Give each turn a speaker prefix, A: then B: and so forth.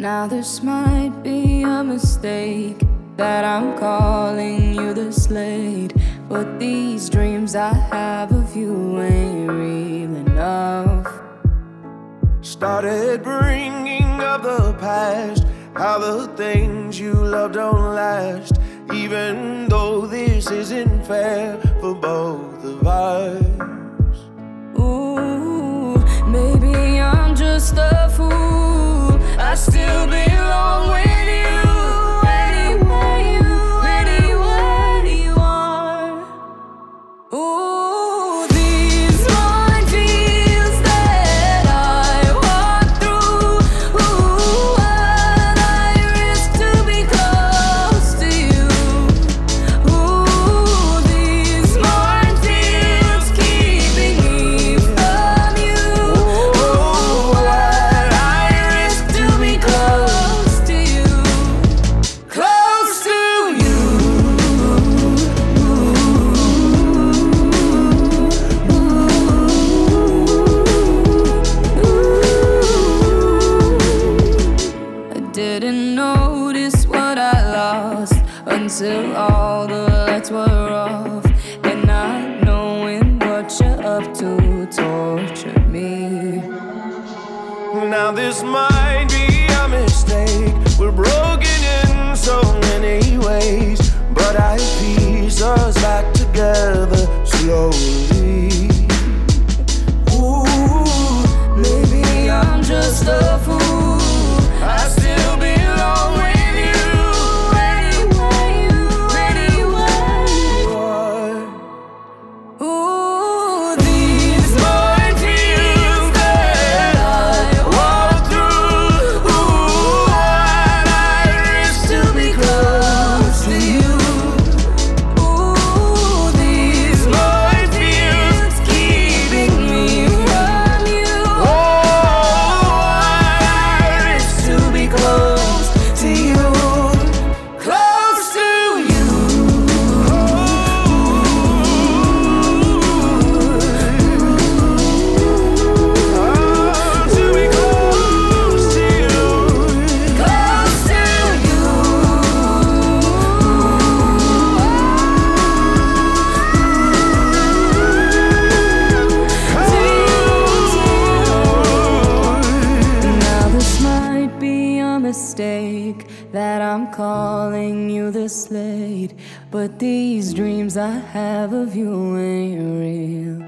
A: Now this might be a mistake that I'm calling you the Slade, but these dreams I have of you ain't real enough.
B: Started bringing up the past, how the things you love don't last, even though this isn't fair for both of us.
A: Ooh, maybe I'm just a fool. I still belong with you anywhere you are. Ooh, these minefields that I walk through. Ooh, what I risk to be close to you. Ooh, these minefields keeping me from you. Ooh, what I risk to be close to you. Close to you. I didn't notice what I lost until all the lights were off, and not knowing what you're up to tortured me.
B: Now this might be a mistake, we're broken in so many ways, but I piece us back together slowly.
A: Ooh, maybe I'm just a fool. I still belong with you anywhere you are. Ooh, these minefields that I walk through. Ooh, what I risk to be close to you. Ooh, these minefields keeping me from you. Oh, what I risk to be close to you. Close to you.
B: To be close to you.
A: Close to you. Now this might be a mistake that I'm calling you the Slade, but these dreams I have of you ain't real